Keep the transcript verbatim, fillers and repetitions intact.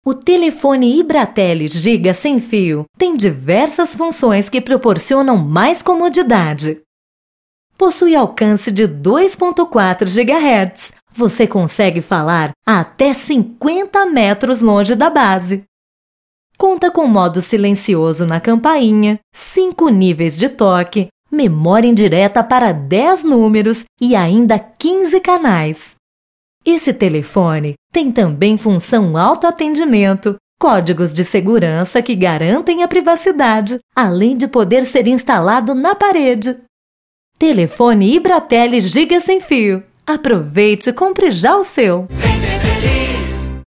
O telefone Ibratel Giga Sem Fio tem diversas funções que proporcionam mais comodidade. Possui alcance de dois vírgula quatro gigahertz. Você consegue falar a até cinquenta metros longe da base. Conta com modo silencioso na campainha, cinco níveis de toque, memória indireta para dez números e ainda quinze canais. Esse telefone tem também função autoatendimento, códigos de segurança que garantem a privacidade, além de poder ser instalado na parede. Telefone Ibratel Giga Sem Fio. Aproveite e compre já o seu! Vem ser feliz!